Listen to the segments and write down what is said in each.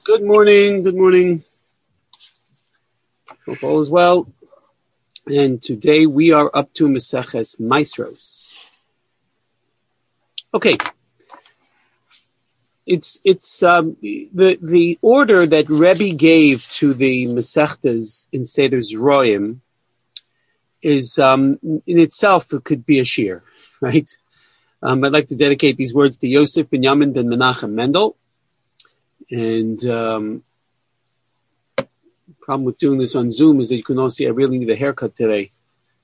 Good morning. Good morning. Hope all is well. And today we are up to Maseches Maasros. Okay. It's the order that Rebbe gave to the Masechtas in Seder Zroim is in itself it could be a shir, right? I'd like to dedicate these words to Yosef Binyamin ben Menachem Mendel. And problem with doing this on Zoom is that you can all see I really need a haircut today.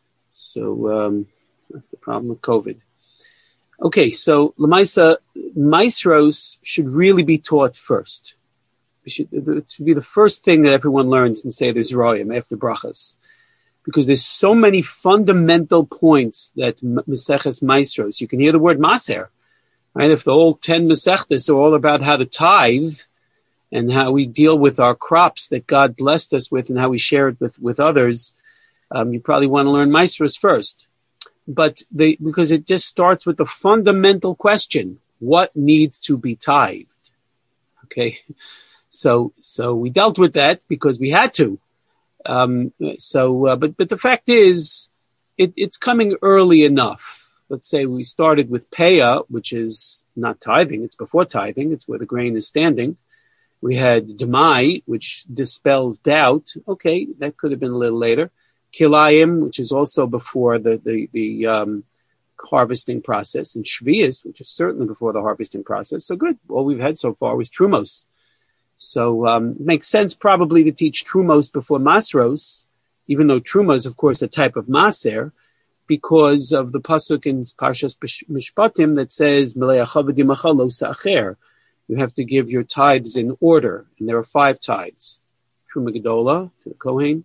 So that's the problem with COVID. Okay, so Lamaisa, Maasros should really be taught first. It should be the first thing that everyone learns in Seder Zroim after Brachas. Because there's so many fundamental points that Maseches Maasros, you can hear the word Maser, right? If the whole 10 Masechtas are all about how to tithe, and how we deal with our crops that God blessed us with and how we share it with others, you probably want to learn Maasros first. But because it just starts with the fundamental question, what needs to be tithed? Okay. So we dealt with that because we had to. But the fact is, it's coming early enough. Let's say we started with Peah, which is not tithing. It's before tithing. It's where the grain is standing. We had Demai, which dispels doubt. Okay, that could have been a little later. Kilayim, which is also before the harvesting process. And Shvius, which is certainly before the harvesting process. So good. All we've had so far was Trumos. So it makes sense probably to teach Trumos before Maasros, even though Trumos is, of course, a type of Maser, because of the pasuk in Parshas Mishpatim that says, Meleachav v'dimacha lo sa'acher. You have to give your tithes in order, and there are 5 tithes. Truma Gedola to the Kohen,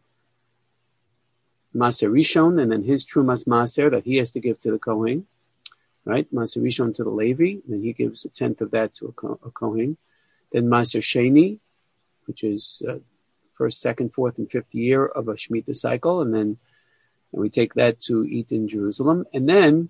Maser Rishon, and then his Trumas Maser that he has to give to the Kohen, right? Maser Rishon to the Levi, and then he gives 1/10 of that to a Kohen. Then Maser Sheni, which is first, second, fourth, and fifth year of a Shemitah cycle, and we take that to eat in Jerusalem, and then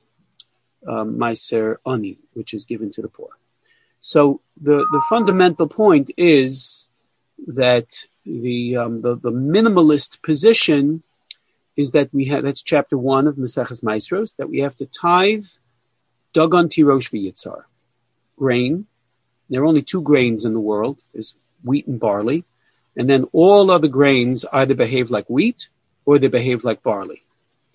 Maser Ani, which is given to the poor. So the fundamental point is that the minimalist position is that that's chapter 1 of Maseches Maasros, that we have to tithe Dagon Tirosh v'Yitzar, grain. There are only 2 grains in the world, is wheat and barley, and then all other grains either behave like wheat or they behave like barley.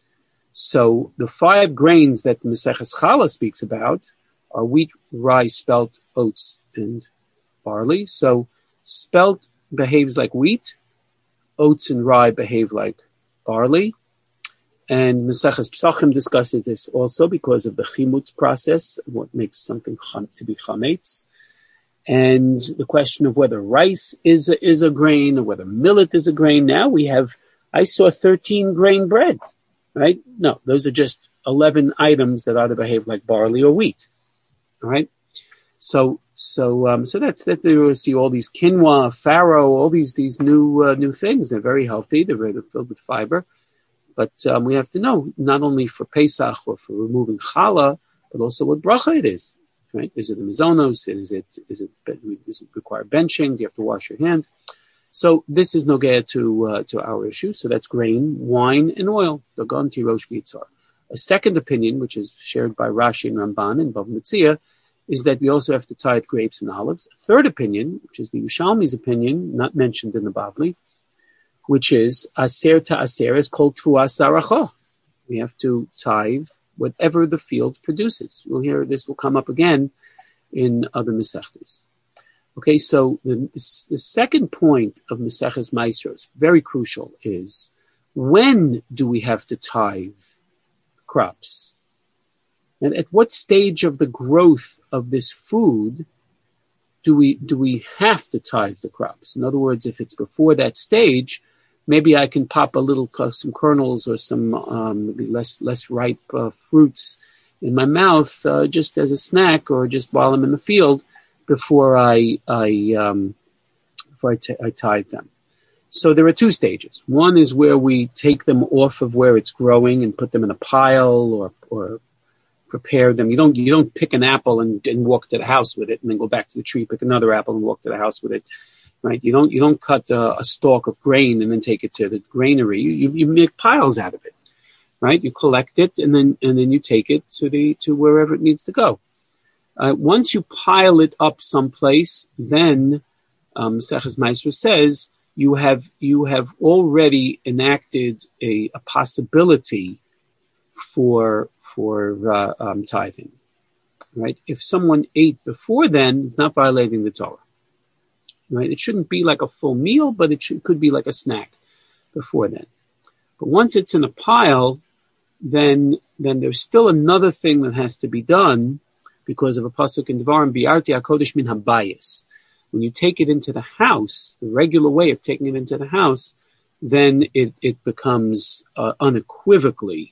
So the 5 grains that Maseches Challah speaks about are wheat, rye, spelt, oats, and barley. So spelt behaves like wheat, oats and rye behave like barley. And Maseches Pesachim discusses this also because of the chimutz process, what makes something to be chametz. And the question of whether rice is a grain or whether millet is a grain. Now I saw 13 grain bread, right? No, those are just 11 items that either behave like barley or wheat. All right. So that's that. You see all these quinoa, farro, all these new things. They're very healthy. They're filled with fiber. But we have to know not only for Pesach or for removing challah, but also what bracha it is. Right? Is it the mizonos? Does it require benching? Do you have to wash your hands? So this is nogea to our issue. So that's grain, wine, and oil. Dagon tirosh v'yitzar. A second opinion, which is shared by Rashi and Ramban and Bava Metzia, is that we also have to tithe grapes and olives. A third opinion, which is the Yerushalmi's opinion, not mentioned in the Bavli, which is aser ta aser is kol tfuah saracha. We have to tithe whatever the field produces. We'll hear this will come up again in other Masechtas. Okay, so the second point of Maseches Maasros, very crucial, is when do we have to tithe crops? And at what stage of the growth of this food do we have to tithe the crops? In other words, if it's before that stage, maybe I can pop some kernels or some maybe less ripe fruits in my mouth just as a snack or just while I'm in the field before I tithe them. So there are 2 stages. One is where we take them off of where it's growing and put them in a pile or prepare them. You don't pick an apple and walk to the house with it and then go back to the tree, pick another apple and walk to the house with it. right? You don't cut a stalk of grain and then take it to the granary. You make piles out of it, right? You collect it and then you take it to wherever it needs to go. Once you pile it up someplace, then Maseches Maasros says you have already enacted a possibility for tithing, right? If someone ate before then, it's not violating the Torah, right? It shouldn't be like a full meal, but it could be like a snack before then. But once it's in a pile, then there's still another thing that has to be done because of a pasuk in Devarim, Bi'arti HaKodesh min habayis. When you take it into the house, the regular way of taking it into the house, then it becomes unequivocally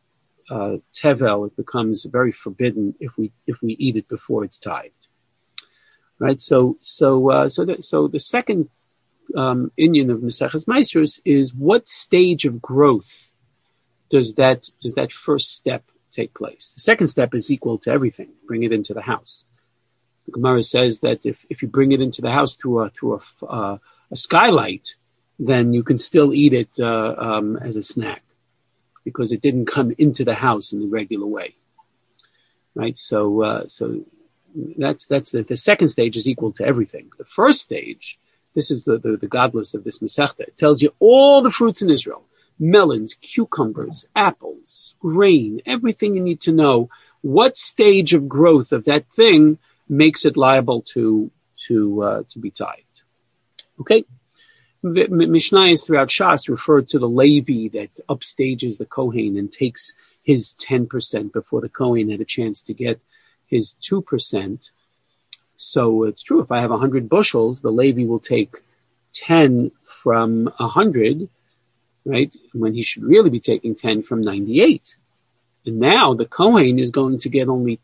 tevel. It becomes very forbidden if we eat it before it's tithed, right? So the second inyan of Maseches Maasros is what stage of growth does that first step take place? The second step is equal to everything. Bring it into the house. The Gemara says that if you bring it into the house through a skylight, then you can still eat it as a snack because it didn't come into the house in the regular way, right? So that's the second stage is equal to everything. The first stage, this is the godless of this Masechta. It tells you all the fruits in Israel. Melons, cucumbers, apples, grain, everything you need to know. What stage of growth of that thing makes it liable to be tithed? Okay. Mishnayos throughout Shas referred to the Levi that upstages the Kohen and takes his 10% before the Kohen had a chance to get his 2%. So it's true. If I have 100 bushels, the Levi will take 10 from 100. Right? When he should really be taking 10 from 98. And now the Kohen is going to get only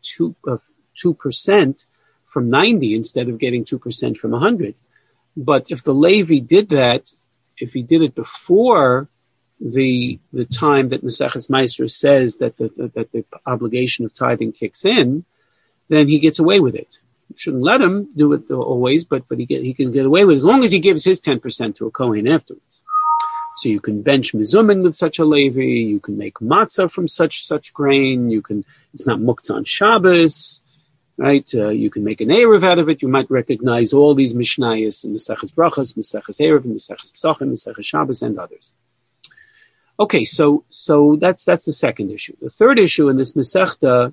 2% from 90 instead of getting 2% from 100. But if the Levi did that, if he did it before the time that Maseches Maasros says that the obligation of tithing kicks in, then he gets away with it. You shouldn't let him do it always, but he can get away with it as long as he gives his 10% to a Kohen afterwards. So you can bench mizumin with such a Levi. You can make matzah from such grain. It's not muktzah on Shabbos, right? You can make an erev out of it. You might recognize all these mishnayos in Maseches Brachos, Maseches Erev, Maseches Pesachim, Maseches Shabbos, and others. Okay, so that's the second issue. The third issue in this Masechta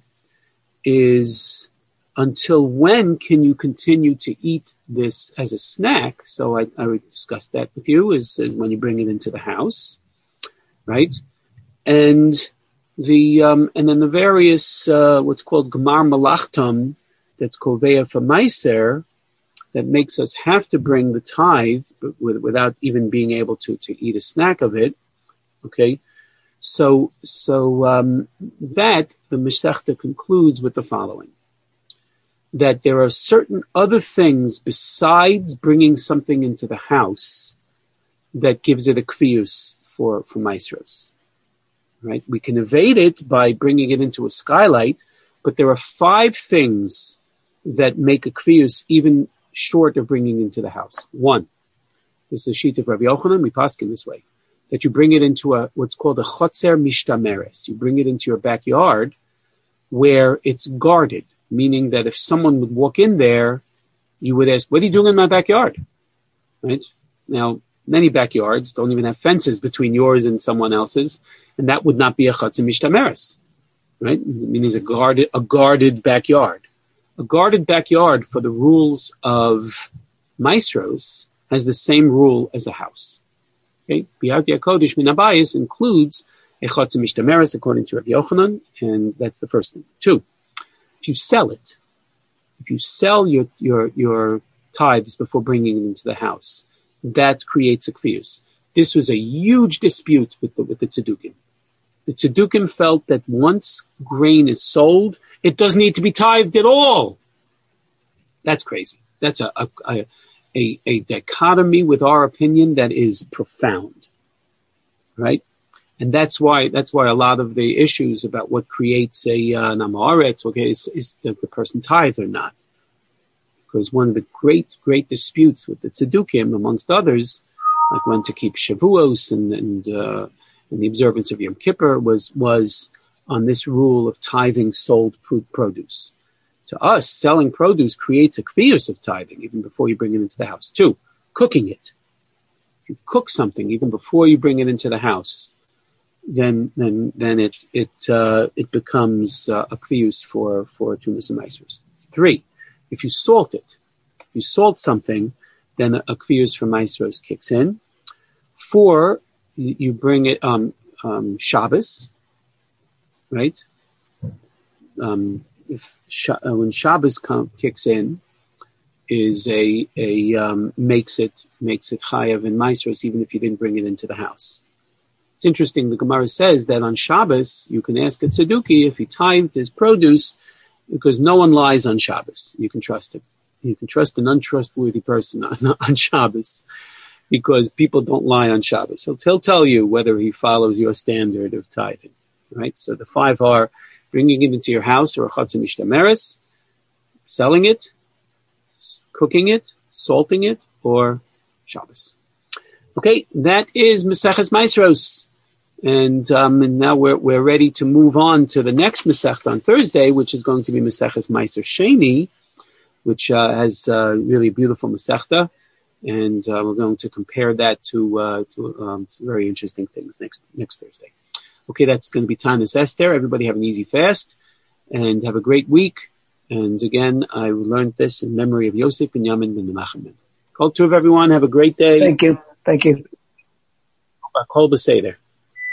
is until when can you continue to eat this as a snack? So I already discussed that with you, is when you bring it into the house, right? And then the various what's called Gemar Malachtam, that's Koveya for Meiser, that makes us have to bring the tithe without even being able to eat a snack of it. Okay, so that the Masechta concludes with the following: that there are certain other things besides bringing something into the house that gives it a kvius for maasros. Right? We can evade it by bringing it into a skylight, but there are 5 things that make a kvius even short of bringing into the house. 1, this is a sheet of Rabbi Yochanan, we paskin this way, that you bring it into what's called a chotzer mishtameres. You bring it into your backyard where it's guarded. Meaning that if someone would walk in there, you would ask, what are you doing in my backyard? Right? Now, many backyards don't even have fences between yours and someone else's, and that would not be a chatzim mishtameres. Right? It means a guarded backyard. A guarded backyard for the rules of maasros has the same rule as a house. Okay? Bi'arti HaKodesh min habayis includes a chatzim mishtameres according to Rabbi Yochanan, and that's the first thing. 2. If you sell it, if you sell your tithes before bringing it into the house, that creates a kvius. This was a huge dispute with the Tzedukim. The Tzedukim felt that once grain is sold, it doesn't need to be tithed at all. That's crazy. That's a dichotomy with our opinion that is profound, right? And that's why a lot of the issues about what creates a namaretz, okay, is does the person tithe or not? because one of the great disputes with the Tzedukim, amongst others, like when to keep Shavuos and the observance of Yom Kippur, was on this rule of tithing sold produce. To us, selling produce creates a kfiyus of tithing even before you bring it into the house. 2, cooking it. If you cook something even before you bring it into the house, then it becomes a kfiyus for Tumas and Maasros. 3, if you salt it, if you salt something, then a kfiyus for Maasros kicks in. 4, you bring it Shabbos, right? When Shabbos kicks in, is makes it chayav in Maasros even if you didn't bring it into the house. It's interesting. The Gemara says that on Shabbos you can ask a tzeduki if he tithed his produce, because no one lies on Shabbos. You can trust him. You can trust an untrustworthy person on Shabbos, because people don't lie on Shabbos. So he'll tell you whether he follows your standard of tithing, right? So the 5 are bringing it into your house, or a chatzah mishtameres, selling it, cooking it, salting it, or Shabbos. Okay, that is Maseches Maasros. And now we're ready to move on to the next Masechta on Thursday, which is going to be Maseches Maaser Sheni, which has really beautiful Masechta. And we're going to compare that to some very interesting things next Thursday. Okay, that's going to be Tanis Esther. Everybody have an easy fast and have a great week. And again, I learned this in memory of Yosef ben Yamin ben Menachem. Kol Tov, everyone. Have a great day. Thank you. Kol B'Seder.